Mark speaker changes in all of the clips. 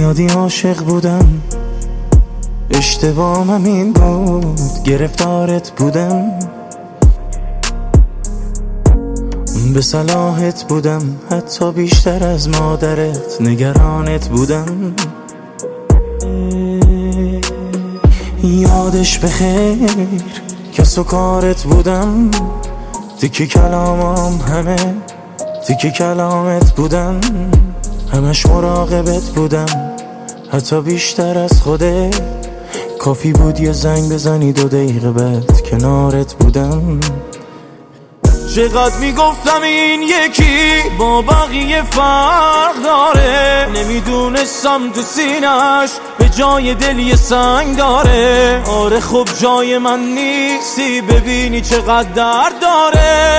Speaker 1: زیادی عاشق بودم، اشتباهم این بود گرفتارت بودم، به صلاحت بودم، حتی بیشتر از مادرت نگرانت بودم. یادش بخیر کس و کارت بودم، تیکی کلامم همه تیکی کلامت بودم، همش مراقبت بودم حتی بیشتر از خودت. کافی بود یه زنگ بزنی 2 دقیقه بعد کنارت بودم.
Speaker 2: چقدر میگفتم این یکی با بقیه فرق داره، نمیدونستم تو سینش به جای دل یه سنگ داره. آره خب جای من نیستی، ببینی چقدر درد داره.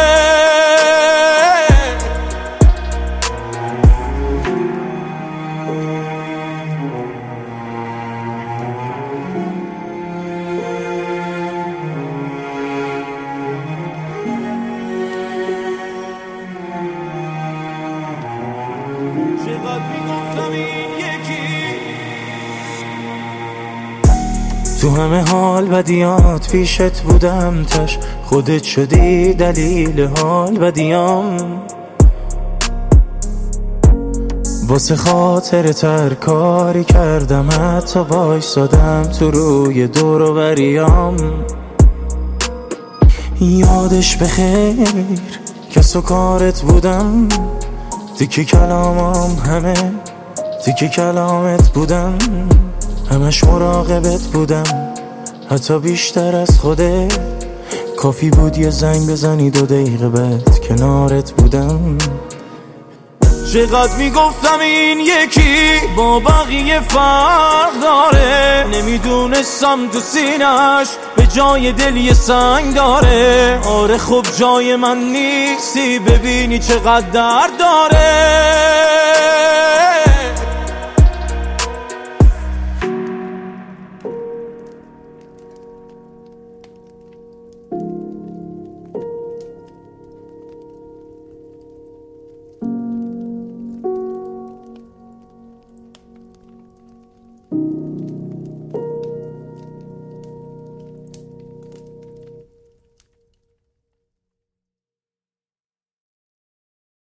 Speaker 1: تو همه حال بدیات پیشت بودم، تش خودت شدی دلیل حال بدیام. واسه خاطرت هر کاری کردم، حتی وایسادم تو روی دور و بریام. یادش بخیر کس و کارت بودم، تیکی کلامم همه تیکی کلامت بودم، همش مراقبت بودم حتی بیشتر از خودت. کافی بود یه زنگ بزنی 2 دقیقه بعد کنارت بودم.
Speaker 2: چقدر میگفتم این یکی با بقیه فرق داره، نمیدونستم تو سینش به جای دل یه سنگ داره. آره خب جای من نیستی، ببینی چقدر درد داره.